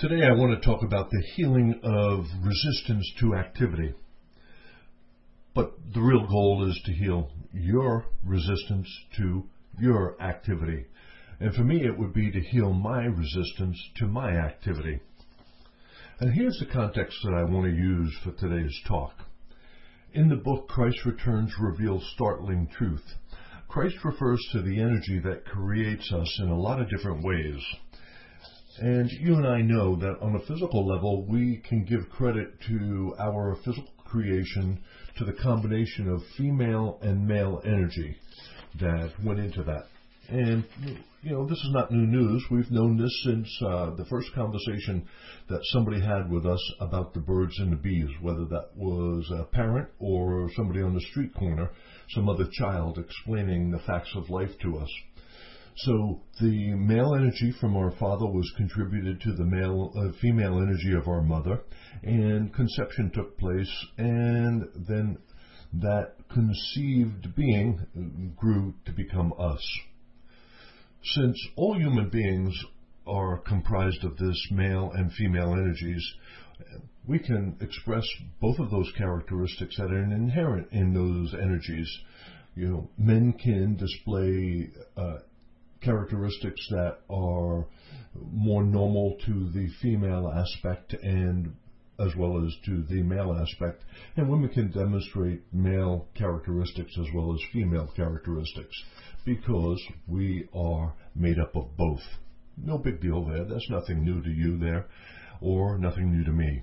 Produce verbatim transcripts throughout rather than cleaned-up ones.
Today I want to talk about the healing of resistance to activity. But the real goal is to heal your resistance to your activity. And for me, it would be to heal my resistance to my activity. And here's the context that I want to use for today's talk. In the book, Christ Returns reveals startling truth. Christ refers to the energy that creates us in a lot of different ways. And you and I know that on a physical level, we can give credit to our physical creation to the combination of female and male energy that went into that. And, you know, this is not new news. We've known this since uh, the first conversation that somebody had with us about the birds and the bees, whether that was a parent or somebody on the street corner, some other child explaining the facts of life to us. So the male energy from our father was contributed to the male, uh, female energy of our mother, and conception took place, and then that conceived being grew to become us. Since all human beings are comprised of this male and female energies, we can express both of those characteristics that are inherent in those energies. You know, men can display uh, characteristics that are more normal to the female aspect and as well as to the male aspect, and women can demonstrate male characteristics as well as female characteristics because we are made up of both. No big deal there. That's nothing new to you there or nothing new to me.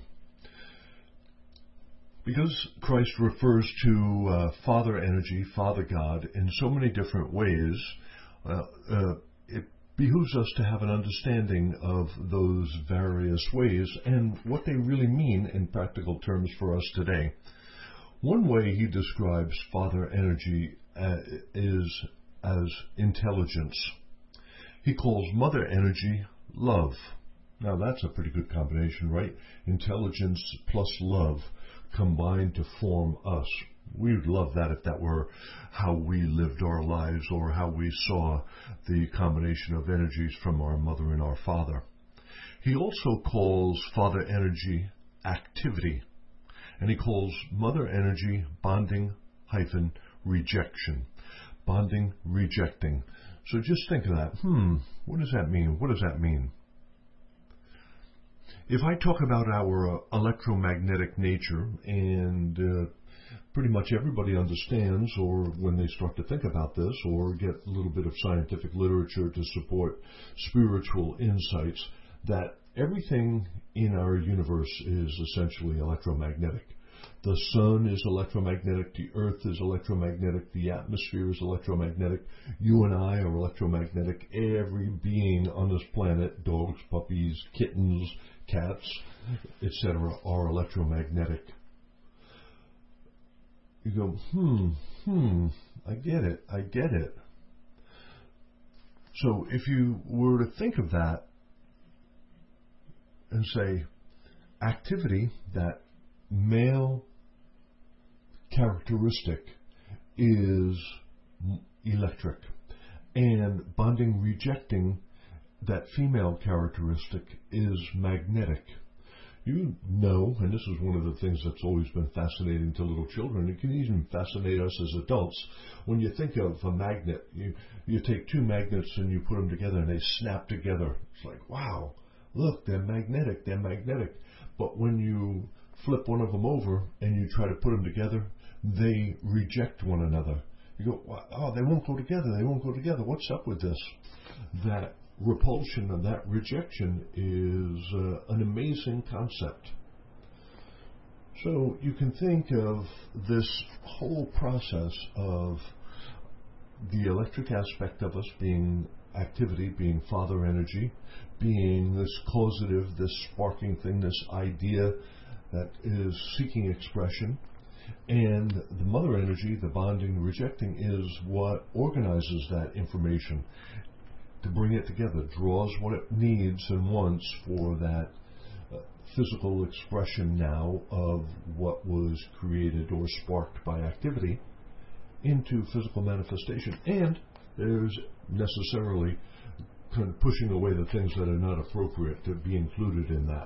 Because Christ refers to uh, Father energy, Father God, in so many different ways, Uh, uh, it behooves us to have an understanding of those various ways and what they really mean in practical terms for us today. One way he describes Father energy uh, is as intelligence. He calls Mother energy love. Now that's a pretty good combination, right? Intelligence plus love combined to form us. We would love that if that were how we lived our lives or how we saw the combination of energies from our mother and our father. He also calls Father energy activity, and he calls Mother energy bonding hyphen rejection. Bonding, rejecting. So just think of that. Hmm, what does that mean? What does that mean? If I talk about our uh, electromagnetic nature, and uh, pretty much everybody understands, or when they start to think about this, or get a little bit of scientific literature to support spiritual insights, that everything in our universe is essentially electromagnetic. The sun is electromagnetic, the earth is electromagnetic, the atmosphere is electromagnetic, you and I are electromagnetic, every being on this planet, dogs, puppies, kittens, cats, et cetera, are electromagnetic. You go, hmm, hmm, I get it, I get it. So if you were to think of that and say, activity, that male characteristic is electric, and bonding, rejecting, that female characteristic is magnetic. You know, and this is one of the things that's always been fascinating to little children, it can even fascinate us as adults. When you think of a magnet, you, you take two magnets and you put them together and they snap together. It's like, wow, look, they're magnetic, they're magnetic. But when you flip one of them over and you try to put them together, they reject one another. You go, oh, they won't go together, they won't go together. What's up with this? That repulsion and that rejection is uh, an amazing concept. So you can think of this whole process of the electric aspect of us being activity, being Father energy, being this causative, this sparking thing, this idea that is seeking expression, and the Mother energy, the bonding, the rejecting, is what organizes that information to bring it together, draws what it needs and wants for that uh, physical expression now of what was created or sparked by activity into physical manifestation. And there's necessarily kind of pushing away the things that are not appropriate to be included in that.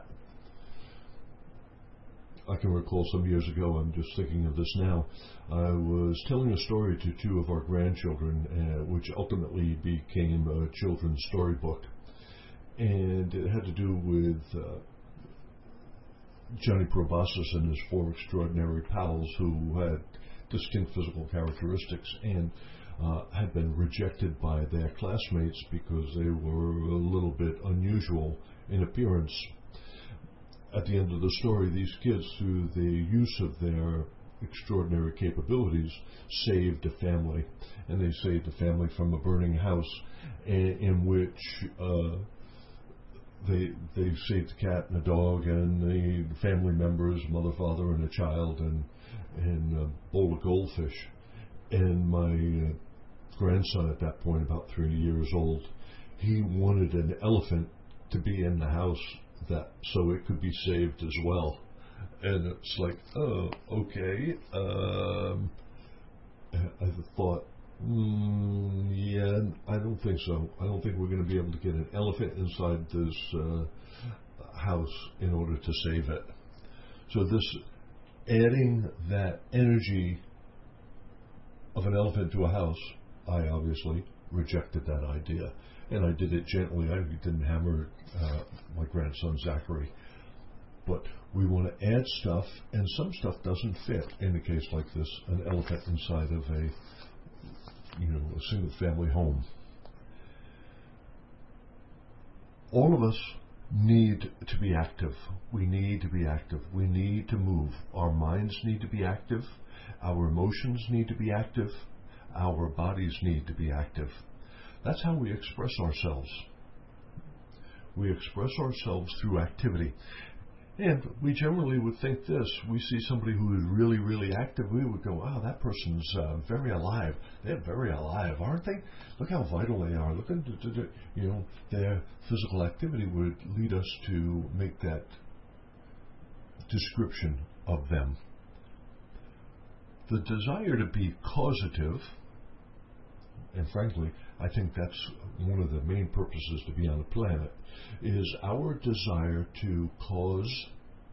I can recall some years ago, I'm just thinking of this now, I was telling a story to two of our grandchildren, uh, which ultimately became a children's storybook. And it had to do with uh, Johnny Proboscis and his four extraordinary pals who had distinct physical characteristics and uh, had been rejected by their classmates because they were a little bit unusual in appearance. At the end of the story, these kids, through the use of their extraordinary capabilities, saved a family. And they saved a family from a burning house in, in which uh, they they saved a cat and a dog and the family members, mother, father, and a child, and, and a bowl of goldfish. And my uh, grandson at that point, about three years old, he wanted an elephant to be in the house that so it could be saved as well. And it's like, oh, okay. Um, I thought, mm, yeah, I don't think so. I don't think we're going to be able to get an elephant inside this uh, house in order to save it. So this adding that energy of an elephant to a house, I obviously rejected that idea. And I did it gently. I didn't hammer uh, my grandson Zachary. But we want to add stuff, and some stuff doesn't fit. In a case like this, an elephant inside of a, you know, a single-family home. All of us need to be active. We need to be active. We need to move. Our minds need to be active. Our emotions need to be active. Our bodies need to be active. That's how we express ourselves. We express ourselves through activity. And we generally would think this. We see somebody who is really, really active, we would go, oh, that person's uh, very alive. They're very alive, aren't they? Look how vital they are. Look at, you know, their physical activity would lead us to make that description of them. The desire to be causative, and frankly, I think that's one of the main purposes to be on the planet, is our desire to cause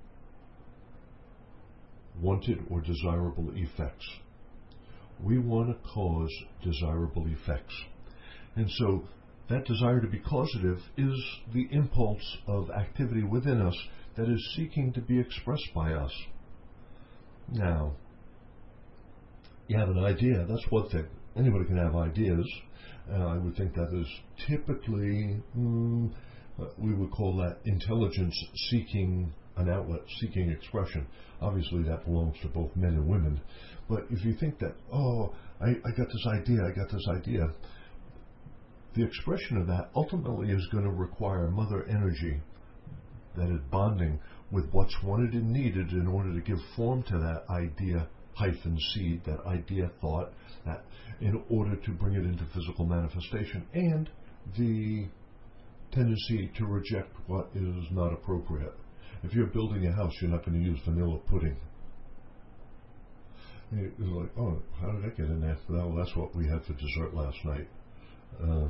wanted or desirable effects. We want to cause desirable effects. And so that desire to be causative is the impulse of activity within us that is seeking to be expressed by us. Now, you have an idea, that's one thing. Anybody can have ideas. Uh, I would think that is typically, mm, uh, we would call that intelligence seeking an outlet, seeking expression. Obviously that belongs to both men and women. But if you think that, oh, I, I got this idea, I got this idea, the expression of that ultimately is going to require mother energy that is bonding with what's wanted and needed in order to give form to that idea hyphen seed, that idea thought, that in order to bring it into physical manifestation, and the tendency to reject what is not appropriate. If you're building a house, you're not going to use vanilla pudding. It's like, oh, how did that get in there? Well, that's what we had for dessert last night. Uh,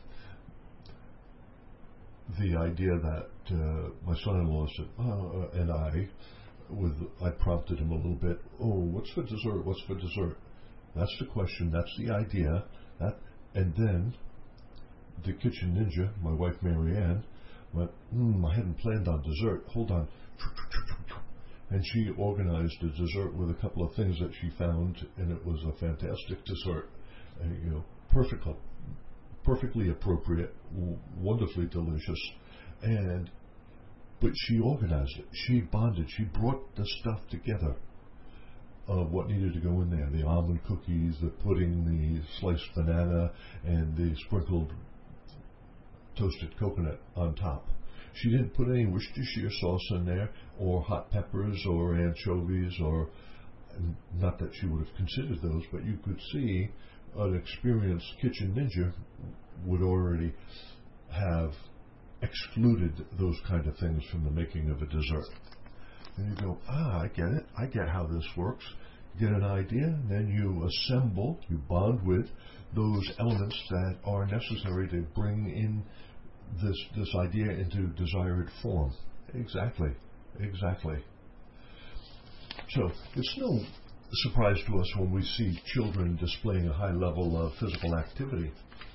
the idea that uh, my son-in-law said, oh, uh, and I, with I prompted him a little bit, oh, what's for dessert? What's for dessert? That's the question. That's the idea. That, and then the kitchen ninja, my wife Marianne, went, hmm, I hadn't planned on dessert. Hold on. And she organized a dessert with a couple of things that she found, and it was a fantastic dessert. Uh, you know, perfect, perfectly appropriate, w- wonderfully delicious, and but she organized it. She bonded. She brought the stuff together of what needed to go in there: the almond cookies, the pudding, the sliced banana, and the sprinkled toasted coconut on top. She didn't put any Worcestershire sauce in there, or hot peppers, or anchovies, or not that she would have considered those, but you could see an experienced kitchen ninja would already have excluded those kind of things from the making of a dessert. And you go, ah, I get it. I get how this works. You get an idea, and then you assemble, you bond with those elements that are necessary to bring in this this idea into desired form. Exactly, exactly. So it's no surprise to us when we see children displaying a high level of physical activity.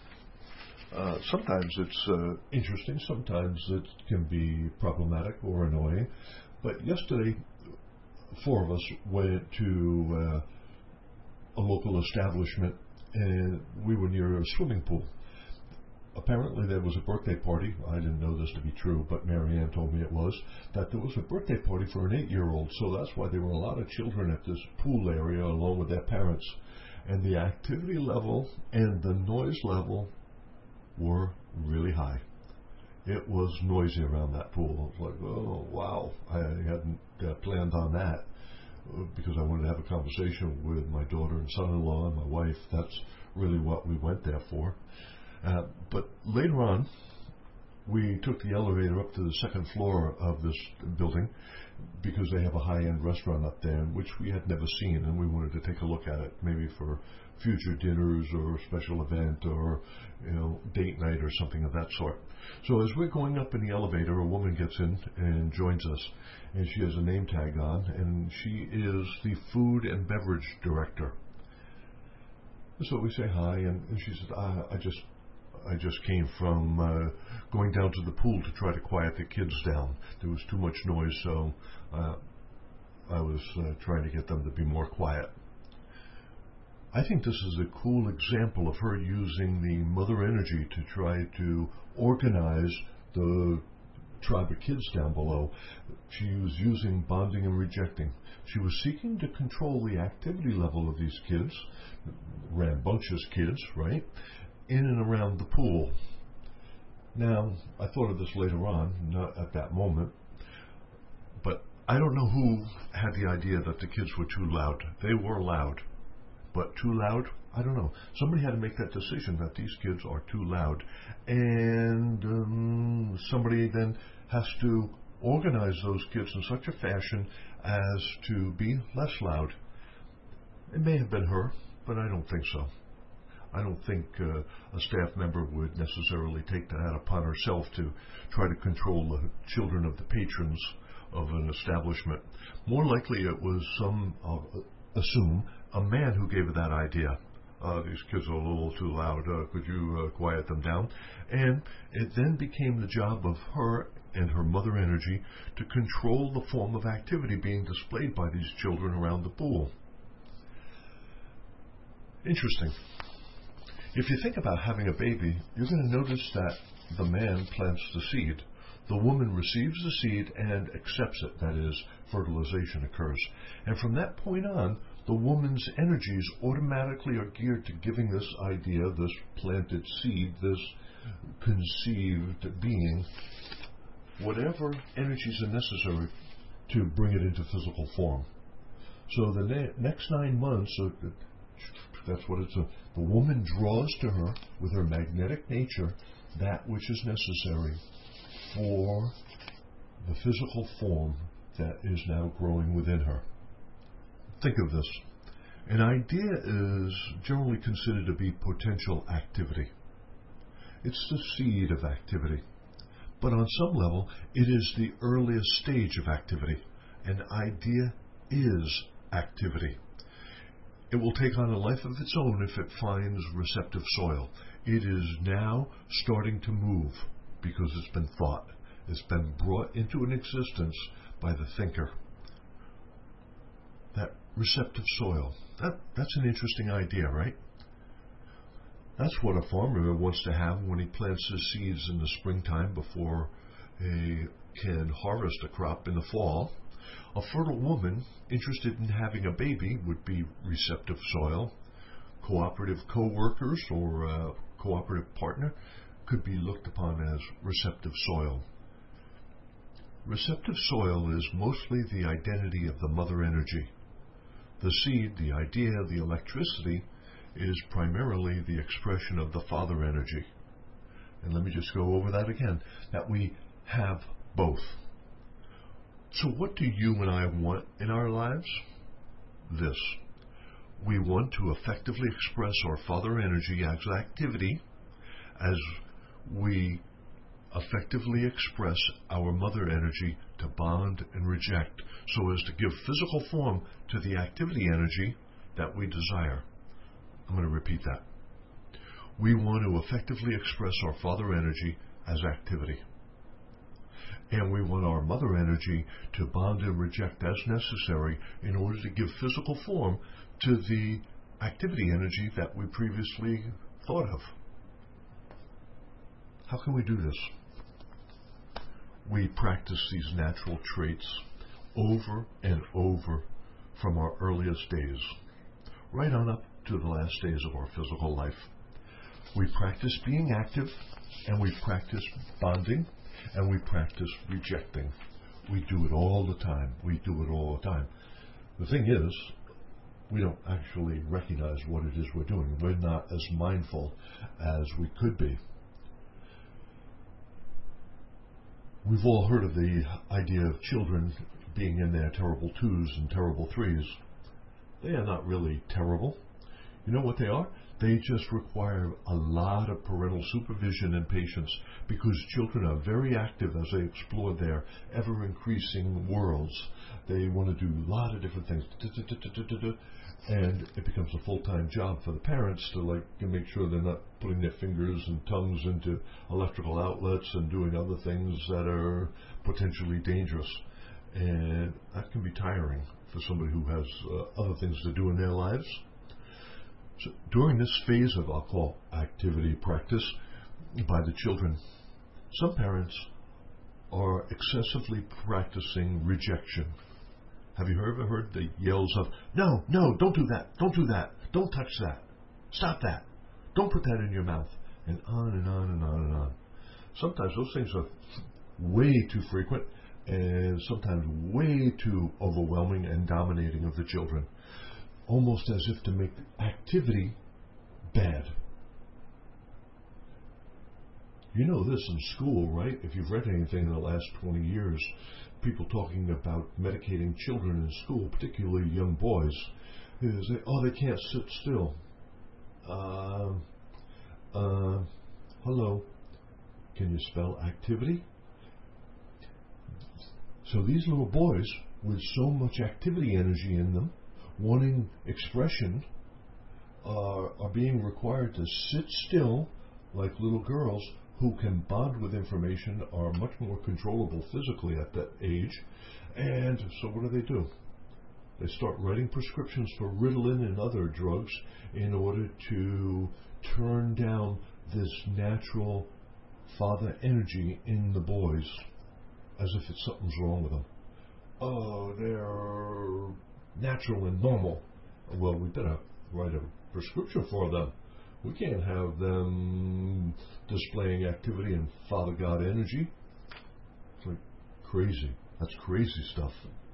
Uh, sometimes it's uh, interesting, sometimes it can be problematic or annoying. But yesterday, four of us went to uh, a local establishment, and we were near a swimming pool. Apparently there was a birthday party. I didn't know this to be true, but Mary Ann told me it was, that there was a birthday party for an eight-year-old. So that's why there were a lot of children at this pool area along with their parents. And the activity level and the noise level were really high. It was noisy around that pool. I was like, oh, wow. I hadn't uh, planned on that uh, because I wanted to have a conversation with my daughter and son-in-law and my wife. That's really what we went there for. Uh, but later on, we took the elevator up to the second floor of this building because they have a high-end restaurant up there, which we had never seen, and we wanted to take a look at it, maybe for future dinners or a special event or, you know, date night or something of that sort. So as we're going up in the elevator, a woman gets in and joins us, and she has a name tag on, and she is the food and beverage director. So we say hi, and, and she says, ah, I just I just came from uh, going down to the pool to try to quiet the kids down. There was too much noise, so uh, I was uh, trying to get them to be more quiet. I think this is a cool example of her using the mother energy to try to organize the tribe of kids down below. She was using bonding and rejecting. She was seeking to control the activity level of these kids, rambunctious kids, right, in and around the pool. Now, I thought of this later on, not at that moment, but I don't know who had the idea that the kids were too loud. They were loud, but too loud? I don't know. Somebody had to make that decision that these kids are too loud, and um, somebody then has to organize those kids in such a fashion as to be less loud. It may have been her, but I don't think so. I don't think uh, a staff member would necessarily take that upon herself to try to control the children of the patrons of an establishment. More likely it was some, I'll assume, a man who gave her that idea. Uh, these kids are a little too loud. Uh, could you uh, quiet them down? And it then became the job of her and her mother energy to control the form of activity being displayed by these children around the pool. Interesting. If you think about having a baby, you're going to notice that the man plants the seed. The woman receives the seed and accepts it. That is, fertilization occurs. And from that point on, the woman's energies automatically are geared to giving this idea, this planted seed, this conceived being, whatever energies are necessary to bring it into physical form. So the ne- next nine months, uh, that's what it's a, the woman draws to her with her magnetic nature that which is necessary for the physical form that is now growing within her. Think of this. An idea is generally considered to be potential activity. It's the seed of activity. But on some level, it is the earliest stage of activity. An idea is activity. It will take on a life of its own if it finds receptive soil. It is now starting to move because it's been thought. It's been brought into an existence by the thinker. That receptive soil, that, that's an interesting idea, right? That's what a farmer wants to have when he plants his seeds in the springtime before he can harvest a crop in the fall. A fertile woman interested in having a baby would be receptive soil. Cooperative co-workers or a cooperative partner could be looked upon as receptive soil. Receptive soil is mostly the identity of the mother energy. The seed, the idea, the electricity is primarily the expression of the father energy. And let me just go over that again, that we have both. So what do you and I want in our lives? This. We want to effectively express our father energy as activity, as we effectively express our mother energy to bond and reject so as to give physical form to the activity energy that we desire. I'm going to repeat that. We want to effectively express our father energy as activity. And we want our mother energy to bond and reject as necessary in order to give physical form to the activity energy that we previously thought of. How can we do this? We practice these natural traits over and over from our earliest days, right on up to the last days of our physical life. We practice being active, and we practice bonding, and we practice rejecting. We do it all the time. We do it all the time. The thing is, we don't actually recognize what it is we're doing. We're not as mindful as we could be. We've all heard of the idea of children being in their terrible twos and terrible threes. They are not really terrible. You know what they are? They just require a lot of parental supervision and patience because children are very active as they explore their ever-increasing worlds. They want to do a lot of different things. And it becomes a full-time job for the parents to like to make sure they're not putting their fingers and tongues into electrical outlets and doing other things that are potentially dangerous. And that can be tiring for somebody who has uh, other things to do in their lives. So during this phase of, I'll call, activity practice by the children, some parents are excessively practicing rejection. Have you ever heard the yells of, no, no, don't do that, don't do that, don't touch that, stop that, don't put that in your mouth, and on and on and on and on. Sometimes those things are way too frequent and sometimes way too overwhelming and dominating of the children, almost as if to make activity bad. You know this in school, right? If you've read anything in the last twenty years, people talking about medicating children in school, particularly young boys, is they, oh, they can't sit still. Uh, uh, hello, can you spell activity? So these little boys with so much activity energy in them, wanting expression, are, are being required to sit still like little girls who can bond with information, are much more controllable physically at that age. And so what do they do? They start writing prescriptions for Ritalin and other drugs in order to turn down this natural father energy in the boys, as if it's something's wrong with them. Oh, they're natural and normal. Well, we better write a prescription for them. We can't have them displaying activity and Father God energy. It's like crazy. That's crazy stuff.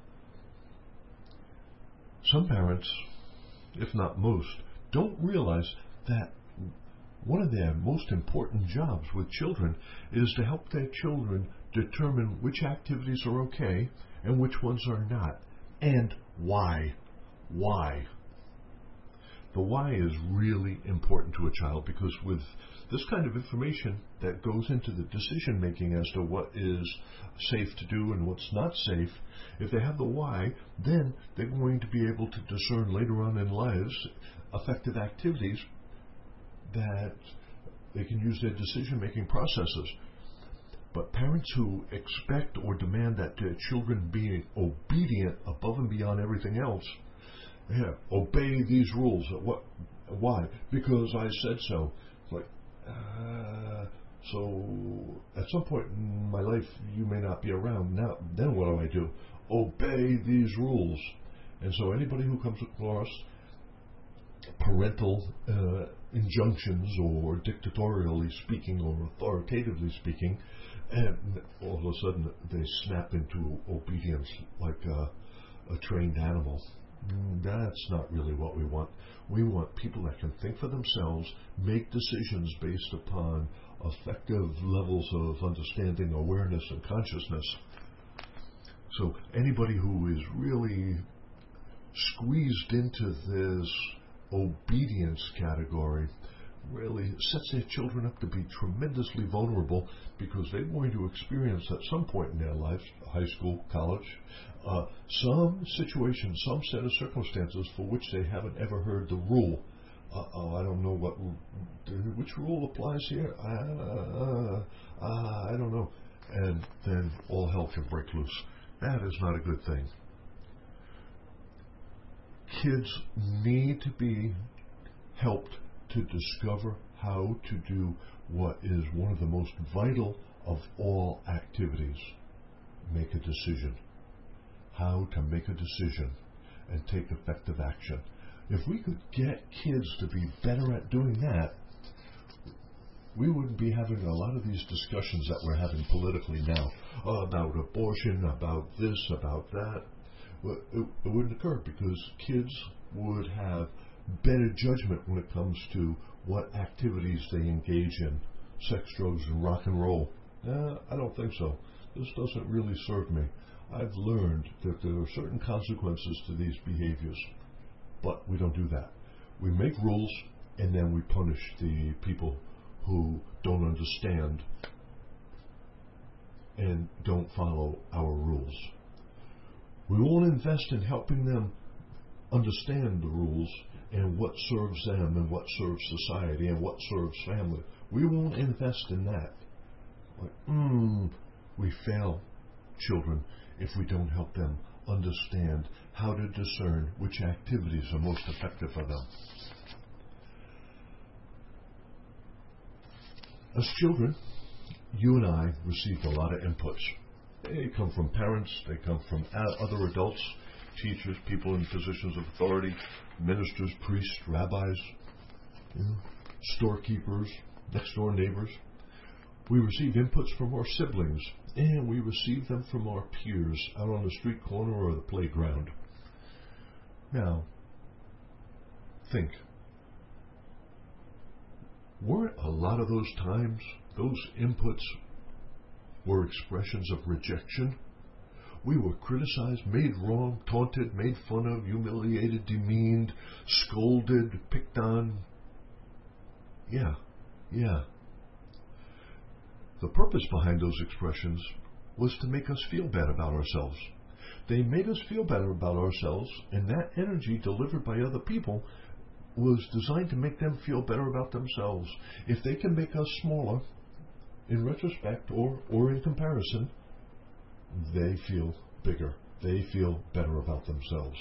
Some parents, if not most, don't realize that one of their most important jobs with children is to help their children determine which activities are okay and which ones are not, and why. Why? The why is really important to a child, because with this kind of information that goes into the decision making as to what is safe to do and what's not safe, if they have the why, then they're going to be able to discern later on in lives effective activities that they can use their decision making processes. But parents who expect or demand that their children be obedient above and beyond everything else, yeah, obey these rules. What? Why? Because I said so. It's like, uh, so at some point in my life, you may not be around. Now, then what do I do? Obey these rules. And so anybody who comes across parental uh, injunctions, or dictatorially speaking, or authoritatively speaking, and all of a sudden they snap into obedience like a, a trained animal. That's not really what we want. We want people that can think for themselves, make decisions based upon effective levels of understanding, awareness, and consciousness. So anybody who is really squeezed into this obedience category, really sets their children up to be tremendously vulnerable, because they're going to experience at some point in their lives, high school, college, uh, some situation, some set of circumstances for which they haven't ever heard the rule. Uh, oh, I don't know what, which rule applies here. Uh, uh, I don't know. And then all hell can break loose. That is not a good thing. Kids need to be helped to discover how to do what is one of the most vital of all activities. Make a decision. How to make a decision and take effective action. If we could get kids to be better at doing that, we wouldn't be having a lot of these discussions that we're having politically now about abortion, about this, about that. It, it wouldn't occur, because kids would have better judgment when it comes to what activities they engage in. Sex, drugs, and rock and roll. Uh, I don't think so. This doesn't really serve me. I've learned that there are certain consequences to these behaviors, but we don't do that. We make rules, and then we punish the people who don't understand and don't follow our rules. We won't invest in helping them understand the rules and what serves them and what serves society and what serves family. We won't invest in that. Like, mm, we fail children if we don't help them understand how to discern which activities are most effective for them. As children, you and I received a lot of inputs. They come from parents, they come from other adults, teachers, people in positions of authority, ministers, priests, rabbis, you know, storekeepers, next door neighbors. We receive inputs from our siblings, and we receive them from our peers out on the street corner or the playground. Now, think. Weren't a lot of those times, those inputs were expressions of rejection? We were criticized, made wrong, taunted, made fun of, humiliated, demeaned, scolded, picked on. Yeah, yeah. The purpose behind those expressions was to make us feel bad about ourselves. They made us feel better about ourselves, and that energy delivered by other people was designed to make them feel better about themselves. If they can make us smaller, in retrospect or, or in comparison, they feel bigger. They feel better about themselves.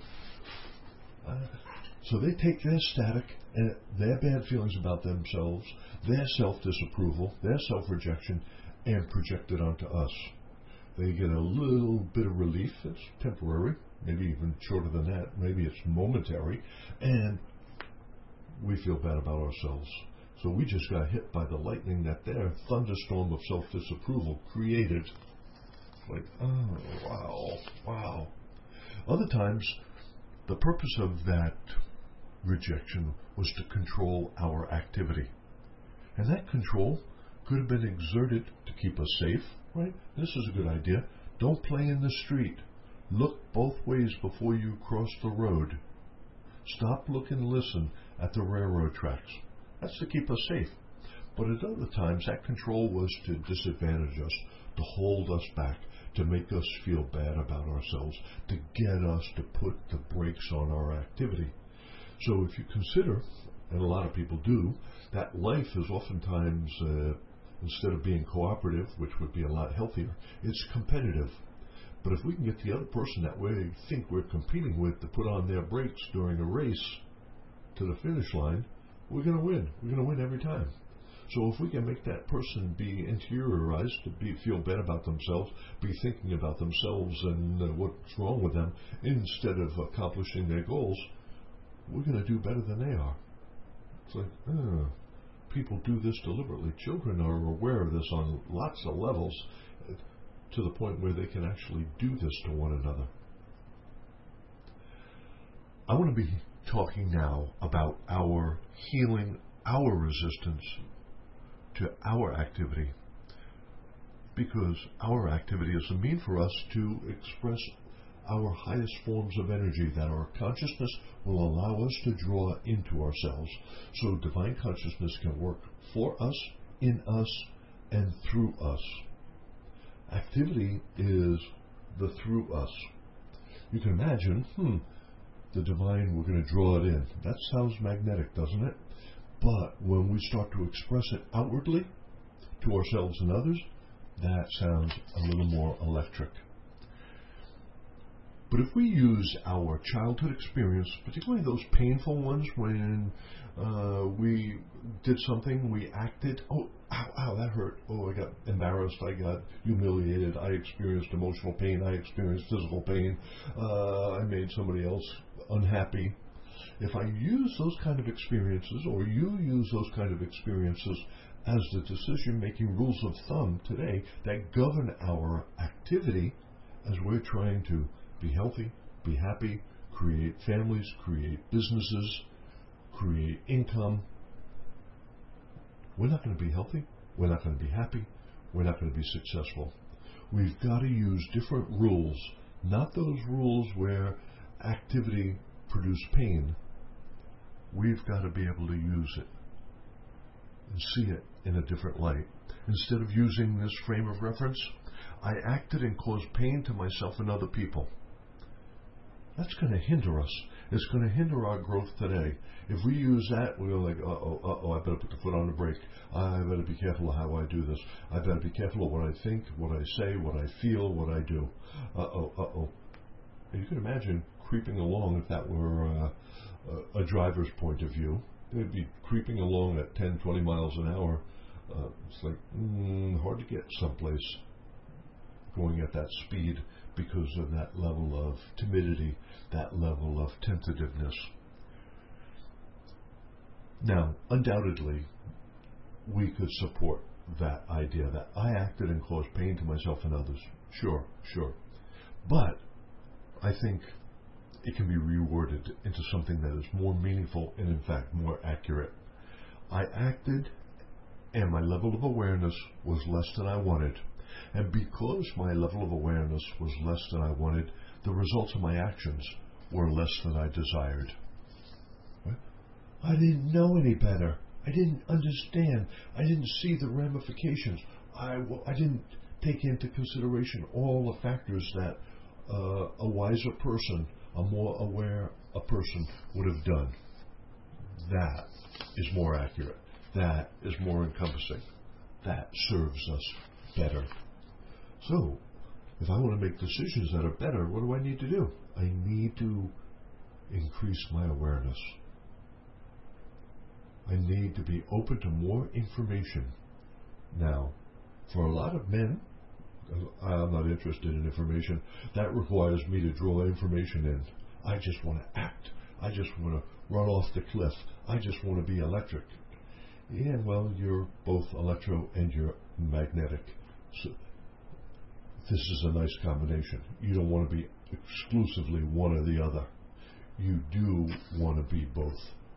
Uh, so they take their static and their bad feelings about themselves, their self-disapproval, their self-rejection, and project it onto us. They get a little bit of relief. It's temporary, maybe even shorter than that. Maybe it's momentary. And we feel bad about ourselves. So we just got hit by the lightning that their thunderstorm of self-disapproval created. Like, oh, wow, wow. Other times, the purpose of that rejection was to control our activity. And that control could have been exerted to keep us safe, right? This is a good idea. Don't play in the street. Look both ways before you cross the road. Stop, look, and listen at the railroad tracks. That's to keep us safe. But at other times, that control was to disadvantage us, to hold us back, to make us feel bad about ourselves, to get us to put the brakes on our activity. So if you consider, and a lot of people do, that life is oftentimes, uh, instead of being cooperative, which would be a lot healthier, it's competitive. But if we can get the other person that we think we're competing with to put on their brakes during a race to the finish line, we're going to win. We're going to win every time. So if we can make that person be interiorized, to be feel bad about themselves, be thinking about themselves and uh, what's wrong with them, instead of accomplishing their goals, we're going to do better than they are. It's like, oh, people do this deliberately. Children are aware of this on lots of levels, uh, to the point where they can actually do this to one another. I want to be talking now about our healing, our resistance to our activity, because our activity is a mean for us to express our highest forms of energy that our consciousness will allow us to draw into ourselves. So divine consciousness can work for us, in us, and through us. Activity is the through us. You can imagine, hmm, the divine, we're going to draw it in. That sounds magnetic, doesn't it? But when we start to express it outwardly to ourselves and others, that sounds a little more electric. But if we use our childhood experience, particularly those painful ones when uh, we did something, we acted, oh, ow, ow, that hurt, oh, I got embarrassed, I got humiliated, I experienced emotional pain, I experienced physical pain, uh, I made somebody else unhappy. If I use those kind of experiences, or you use those kind of experiences as the decision-making rules of thumb today that govern our activity as we're trying to be healthy, be happy, create families, create businesses, create income, we're not going to be healthy, we're not going to be happy, we're not going to be successful. We've got to use different rules, not those rules where activity produces pain. We've got to be able to use it and see it in a different light. Instead of using this frame of reference, I acted and caused pain to myself and other people. That's going to hinder us. It's going to hinder our growth today. If we use that, we're like, uh-oh, uh-oh, I better put the foot on the brake. I better be careful of how I do this. I better be careful of what I think, what I say, what I feel, what I do. Uh-oh, uh-oh. And you can imagine creeping along if that were uh, a, a driver's point of view. They'd be creeping along at ten, twenty miles an hour. Uh, it's like, mm, hard to get someplace going at that speed because of that level of timidity, that level of tentativeness. Now, undoubtedly, we could support that idea that I acted and caused pain to myself and others. Sure, sure. But I think it can be reworded into something that is more meaningful and, in fact, more accurate. I acted, and my level of awareness was less than I wanted. And because my level of awareness was less than I wanted, the results of my actions were less than I desired. I didn't know any better. I didn't understand. I didn't see the ramifications. I, I didn't take into consideration all the factors that uh, a wiser person, a more aware a person would have done. That is more accurate. That is more encompassing. That serves us better. So, if I want to make decisions that are better, what do I need to do? I need to increase my awareness. I need to be open to more information. Now, for a lot of men, I'm not interested in information. That requires me to draw information in. I just want to act. I just want to run off the cliff. I just want to be electric. Yeah, well, you're both electro and you're magnetic. So this is a nice combination. You don't want to be exclusively one or the other. You do want to be both.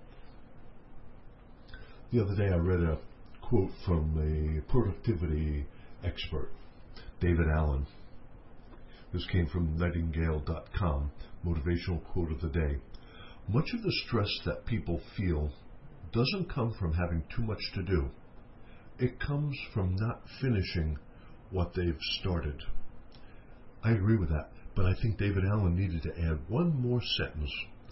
The other day I read a quote from a productivity expert, David Allen. This came from Nightingale dot com, motivational quote of the day. Much of the stress that people feel doesn't come from having too much to do. It comes from not finishing what they've started. I agree with that, but I think David Allen needed to add one more sentence,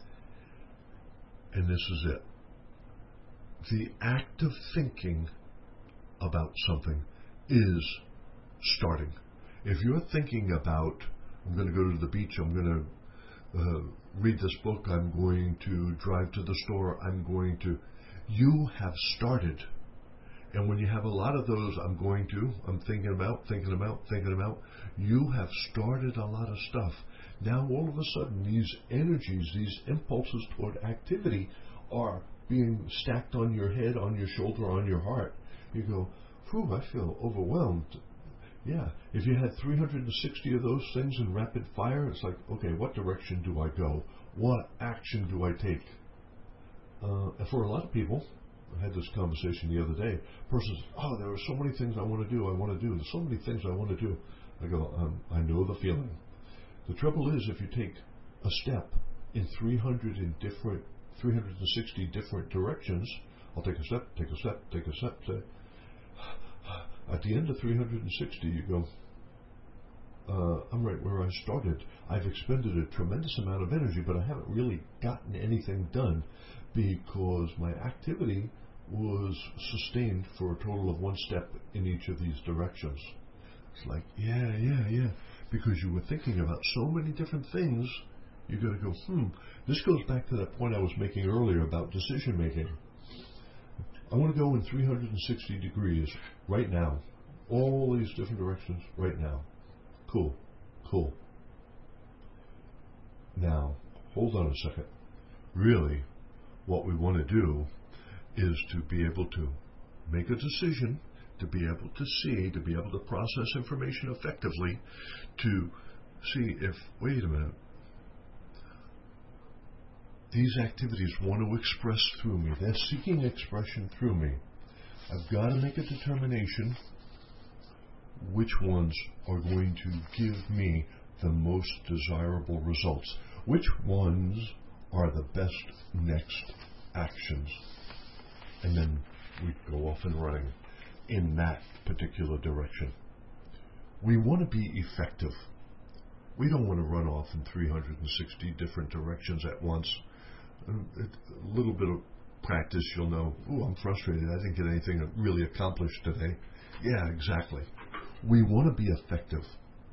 and this is it. The act of thinking about something is starting. If you're thinking about, I'm going to go to the beach, I'm going to uh, read this book, I'm going to drive to the store, I'm going to, you have started. And when you have a lot of those, I'm going to, I'm thinking about, thinking about, thinking about, you have started a lot of stuff. Now all of a sudden these energies, these impulses toward activity are being stacked on your head, on your shoulder, on your heart. You go, whew, I feel overwhelmed. Yeah, if you had three hundred sixty of those things in rapid fire, it's like, okay, what direction do I go? What action do I take? Uh, and for a lot of people, I had this conversation the other day, a person says, oh, there are so many things I want to do, I want to do. There's so many things I want to do. I go, um, I know the feeling. The trouble is, if you take a step in three hundred in different, three hundred sixty different directions, I'll take a step, take a step, take a step, say, at the end of three hundred sixty, you go, uh, I'm right where I started. I've expended a tremendous amount of energy, but I haven't really gotten anything done because my activity was sustained for a total of one step in each of these directions. It's like, yeah, yeah, yeah, because you were thinking about so many different things, you got to go, hmm. This goes back to that point I was making earlier about decision making. I want to go in three hundred sixty degrees right now. All these different directions right now. Cool. Cool. Now, hold on a second. Really, what we want to do is to be able to make a decision, to be able to see, to be able to process information effectively, to see if, wait a minute, these activities want to express through me. They're seeking expression through me. I've got to make a determination which ones are going to give me the most desirable results. Which ones are the best next actions? And then we go off and running in that particular direction. We want to be effective. We don't want to run off in three hundred sixty different directions at once. A little bit of practice, you'll know, oh, I'm frustrated. I didn't get anything really accomplished today. Yeah, exactly. We want to be effective.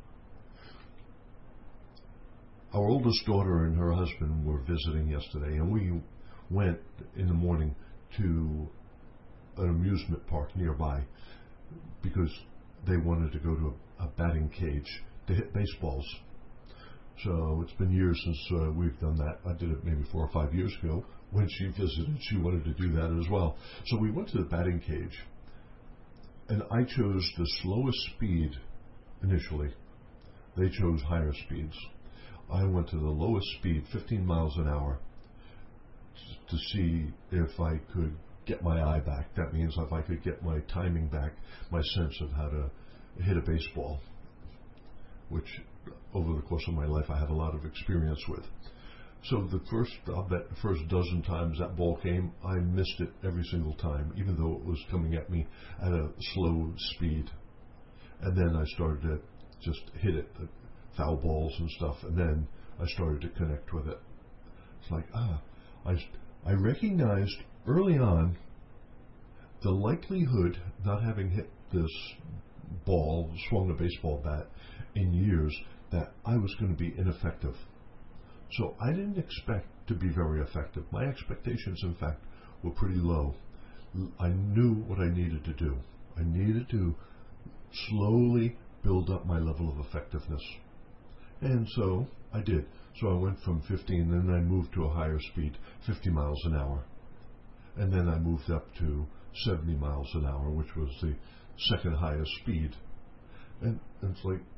Our oldest daughter and her husband were visiting yesterday, and we went in the morning to an amusement park nearby because they wanted to go to a, a batting cage to hit baseballs. So it's been years since uh, we've done that. I did it maybe four or five years ago. When she visited, she wanted to do that as well. So we went to the batting cage, and I chose the slowest speed initially. They chose higher speeds. I went to the lowest speed, fifteen miles an hour, to see if I could get my eye back. That means if I could get my timing back, my sense of how to hit a baseball, which over the course of my life I have a lot of experience with. So the first, I'll bet the first dozen times that ball came, I missed it every single time, even though it was coming at me at a slow speed. And then I started to just hit it, the foul balls and stuff, and then I started to connect with it. It's like, ah, I, I recognized early on the likelihood, not having hit this ball, swung a baseball bat in years, that I was going to be ineffective. So I didn't expect to be very effective. My expectations, in fact, were pretty low. I knew what I needed to do. I needed to slowly build up my level of effectiveness. And so I did. So I went from fifteen, and then I moved to a higher speed, fifty miles an hour. And then I moved up to seventy miles an hour, which was the second highest speed. And, and it's like,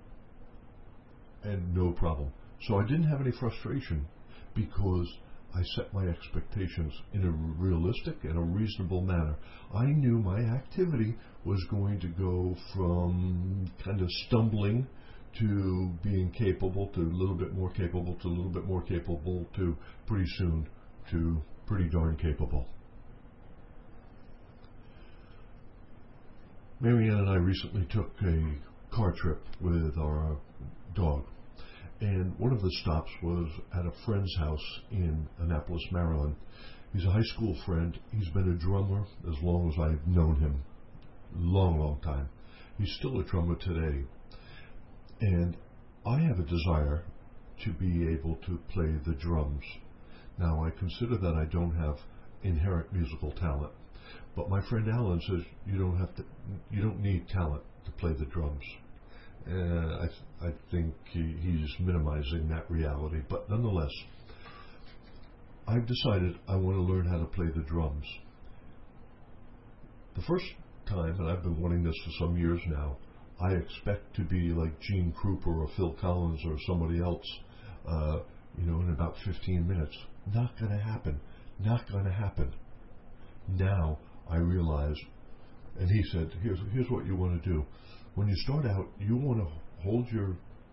and no problem. So I didn't have any frustration because I set my expectations in a realistic and a reasonable manner. I knew my activity was going to go from kind of stumbling to being capable to a little bit more capable to a little bit more capable to pretty soon to pretty darn capable. Marianne and I recently took a car trip with our dog. And one of the stops was at a friend's house in Annapolis, Maryland. He's a high school friend. He's been a drummer as long as I've known him. Long, long time. He's still a drummer today. And I have a desire to be able to play the drums. Now, I consider that I don't have inherent musical talent. But my friend Alan says you don't have to, you don't need talent to play the drums. Uh, I, th- I think he, he's minimizing that reality, but nonetheless, I've decided I want to learn how to play the drums. The first time, and I've been wanting this for some years now, I expect to be like Gene Krupa or Phil Collins or somebody else, uh, you know, in about fifteen minutes. Not going to happen. Not going to happen. Now I realize, and he said, here's here's what you want to do. When you start out, you want to hold your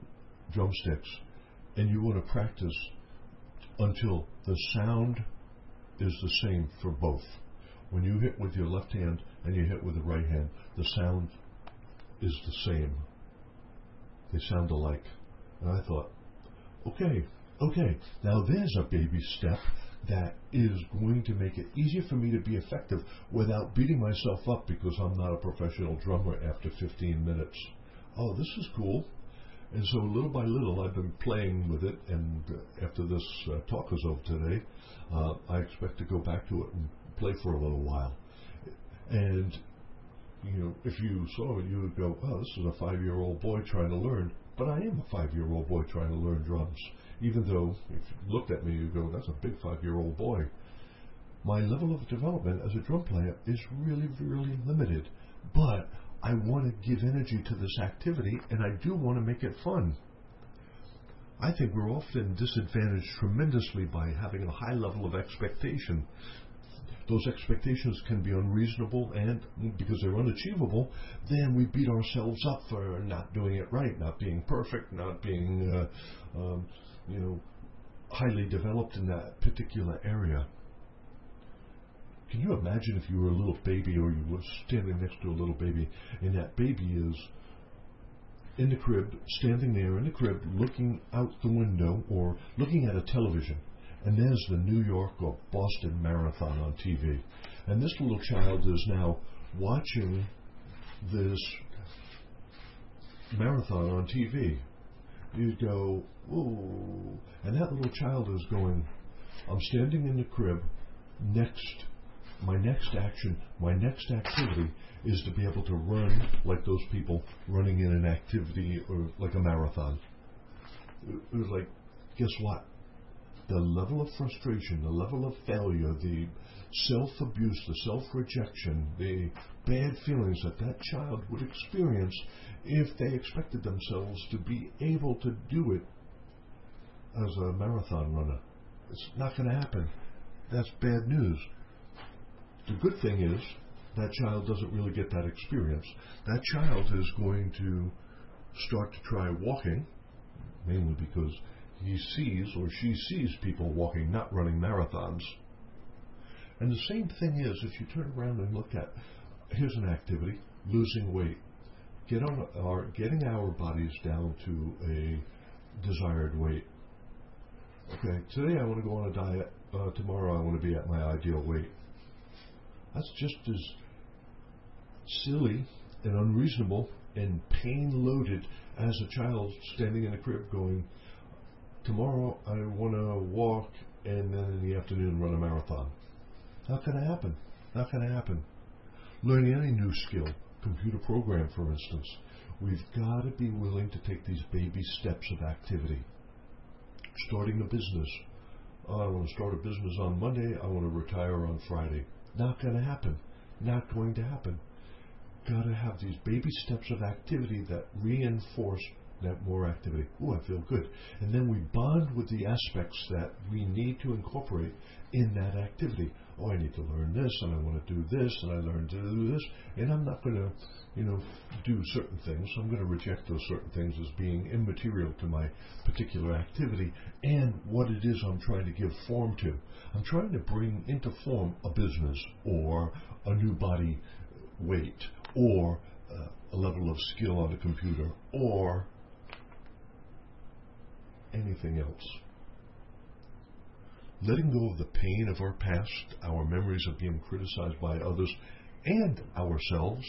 drumsticks, and you want to practice until the sound is the same for both. When you hit with your left hand and you hit with the right hand, the sound is the same. They sound alike. And I thought, okay, okay, now there's a baby step that is going to make it easier for me to be effective without beating myself up because I'm not a professional drummer after fifteen minutes. Oh, this is cool. And so little by little, I've been playing with it, and uh, after this uh, talk is over today, uh, I expect to go back to it and play for a little while. And, you know, if you saw it, you would go, oh, this is a five-year-old boy trying to learn. But I am a five-year-old boy trying to learn drums, even though if you looked at me, you go, that's a big five-year-old boy. My level of development as a drum player is really, really limited. But I want to give energy to this activity, and I do want to make it fun. I think we're often disadvantaged tremendously by having a high level of expectation. Those expectations can be unreasonable, and because they're unachievable, then we beat ourselves up for not doing it right, not being perfect, not being, uh, um, you know, highly developed in that particular area. Can you imagine if you were a little baby, or you were standing next to a little baby, and that baby is in the crib, standing there in the crib, looking out the window or looking at a television, and there's the New York or Boston Marathon on T V, and this little child is now watching this marathon on T V. You go, ooh, and that little child is going, I'm standing in the crib next. My next action, my next activity is to be able to run like those people running in an activity or like a marathon. It was like, guess what? The level of frustration, the level of failure, the self-abuse, the self-rejection, the bad feelings that that child would experience if they expected themselves to be able to do it as a marathon runner. It's not going to happen. That's bad news. The good thing is that child doesn't really get that experience. That child is going to start to try walking, mainly because he sees or she sees people walking, not running marathons. And the same thing is, if you turn around and look at, here's an activity, losing weight. Get on our, getting our bodies down to a desired weight. Okay, today I want to go on a diet. Uh, tomorrow I want to be at my ideal weight. That's just as silly and unreasonable and pain-loaded as a child standing in a crib going, tomorrow I want to walk and then in the afternoon run a marathon. Not going to happen. Not going to happen. Learning any new skill, computer program for instance, we've got to be willing to take these baby steps of activity. Starting a business. Oh, I want to start a business on Monday. I want to retire on Friday. Not going to happen. Not going to happen. Got to have these baby steps of activity that reinforce that more activity. Oh, I feel good. And then we bond with the aspects that we need to incorporate in that activity. Oh, I need to learn this, and I want to do this, and I learn to do this, and I'm not going to, you know, do certain things. I'm going to reject those certain things as being immaterial to my particular activity and what it is I'm trying to give form to. I'm trying to bring into form a business or a new body weight or uh, a level of skill on the computer or anything else. Letting go of the pain of our past, our memories of being criticized by others and ourselves,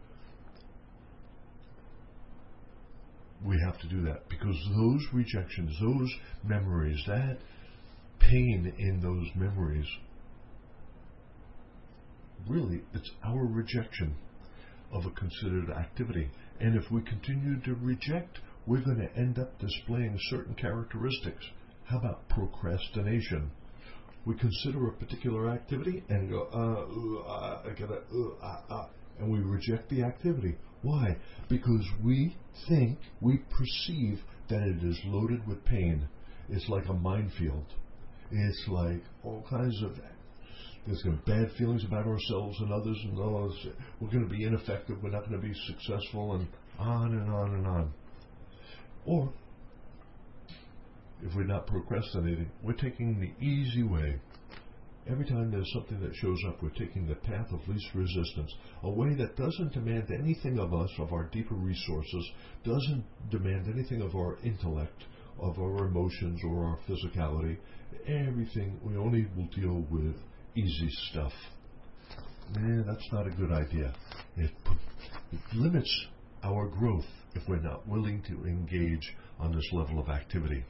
we have to do that because those rejections, those memories, that pain in those memories, really, it's our rejection of a considered activity. And if we continue to reject, we're going to end up displaying certain characteristics. How about procrastination? We consider a particular activity and go, uh, ooh, uh, I gotta, uh, uh, uh, and we reject the activity. Why? Because we think, we perceive that it is loaded with pain. It's like a minefield. It's like all kinds of, there's going to be bad feelings about ourselves and others, and oh, we're going to be ineffective, we're not going to be successful, and on and on and on. Or if we're not procrastinating, we're taking the easy way. Every time there's something that shows up, we're taking the path of least resistance, a way that doesn't demand anything of us, of our deeper resources, doesn't demand anything of our intellect, of our emotions or our physicality. Everything, we only will deal with easy stuff. Eh, that's not a good idea. It, it limits our growth if we're not willing to engage on this level of activity.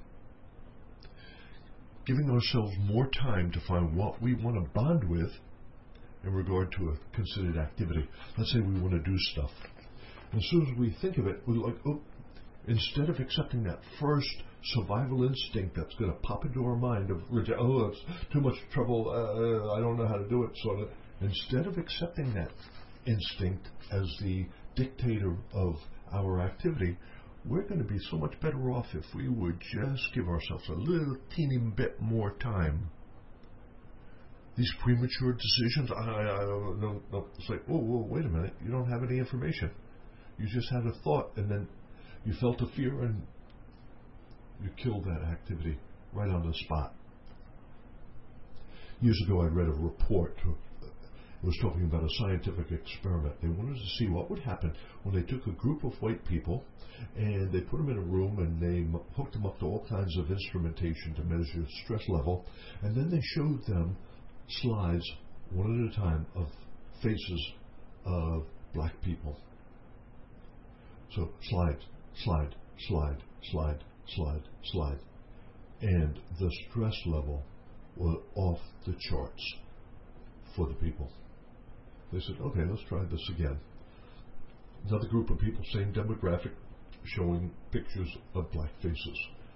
Giving ourselves more time to find what we want to bond with in regard to a considered activity. Let's say we want to do stuff. And as soon as we think of it, we're like, oh, instead of accepting that first survival instinct that's going to pop into our mind of, oh, it's too much trouble, uh, I don't know how to do it, sort of, instead of accepting that instinct as the dictator of our activity, we're going to be so much better off if we would just give ourselves a little teeny bit more time. These premature decisions, I, I, I no, no, it's like, whoa, whoa, wait a minute, you don't have any information. You just had a thought, and then you felt a fear, and you killed that activity right on the spot. Years ago, I read a report. It was talking about a scientific experiment. They wanted to see what would happen when they took a group of white people and they put them in a room and they hooked them up to all kinds of instrumentation to measure stress level, and then they showed them slides, one at a time, of faces of black people. So slide, slide, slide, slide, slide, slide. And the stress level was off the charts for the people. They said, okay, let's try this again. Another group of people, same demographic, showing pictures of black faces.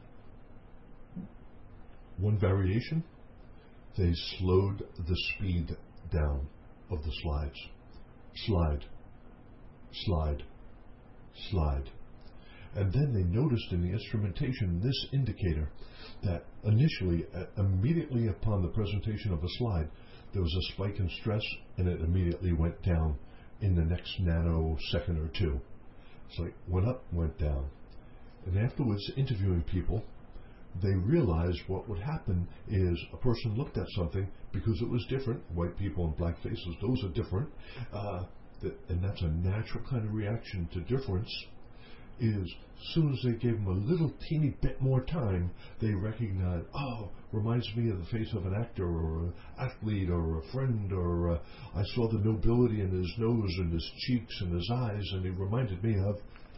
One variation, they slowed the speed down of the slides. Slide, slide, slide. And then they noticed in the instrumentation this indicator that initially, uh, immediately upon the presentation of a slide, there was a spike in stress, and it immediately went down in the next nanosecond or two. It's like went up, went down. And afterwards, interviewing people, they realized what would happen is a person looked at something because it was different. White people and black faces, those are different. Uh, that, and that's a natural kind of reaction to difference. Is as soon as they gave them a little teeny bit more time, they recognized, oh, reminds me of the face of an actor or an athlete or a friend, or uh, I saw the nobility in his nose and his cheeks and his eyes, and he reminded me of.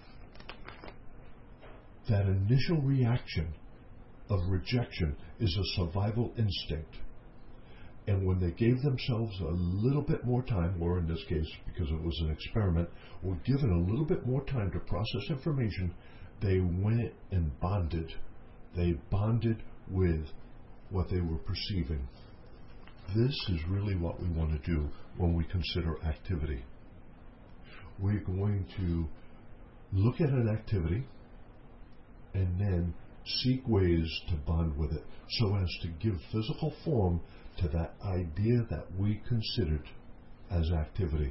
That initial reaction of rejection is a survival instinct. And when they gave themselves a little bit more time, or in this case, because it was an experiment, were given a little bit more time to process information, they went and bonded. They bonded with what they were perceiving. This is really what we want to do when we consider activity. We're going to look at an activity and then seek ways to bond with it so as to give physical form to that idea that we considered as activity.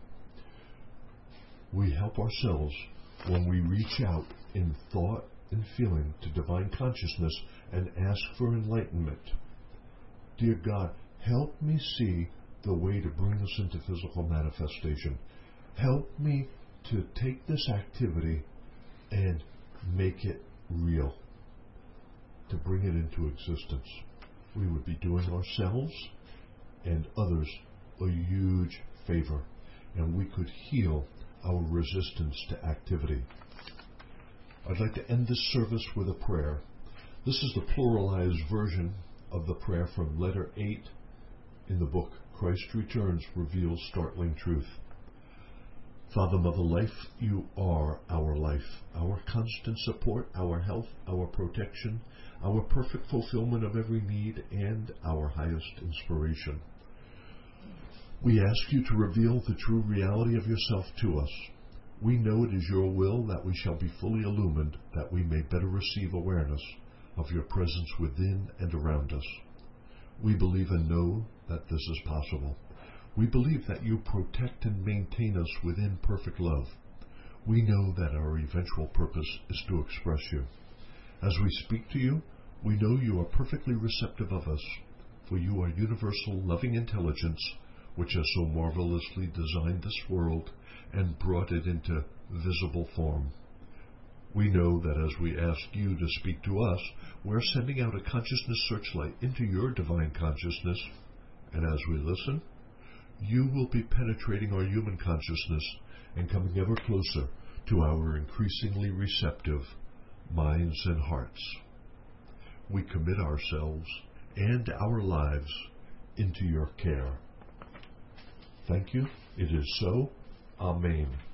We help ourselves when we reach out in thought and feeling to divine consciousness and ask for enlightenment. Dear God, help me see the way to bring this into physical manifestation. Help me to take this activity and make it real, to bring it into existence. We would be doing ourselves and others a huge favor, and we could heal our resistance to activity. I'd like to end this service with a prayer. This is the pluralized version of the prayer from letter eight in the book Christ Returns Reveals Startling Truth. Father, Mother Life, you are our life, our constant support, our health, our protection, our perfect fulfillment of every need, and our highest inspiration. We ask you to reveal the true reality of yourself to us. We know it is your will that we shall be fully illumined, that we may better receive awareness of your presence within and around us. We believe and know that this is possible. We believe that you protect and maintain us within perfect love. We know that our eventual purpose is to express you. As we speak to you, We know you are perfectly receptive of us, for you are universal loving intelligence, which has so marvelously designed this world and brought it into visible form. We know that as we ask you to speak to us, we're sending out a consciousness searchlight into your divine consciousness, and as we listen, you will be penetrating our human consciousness and coming ever closer to our increasingly receptive minds and hearts. We commit ourselves and our lives into your care. Thank you. It is so. Amen.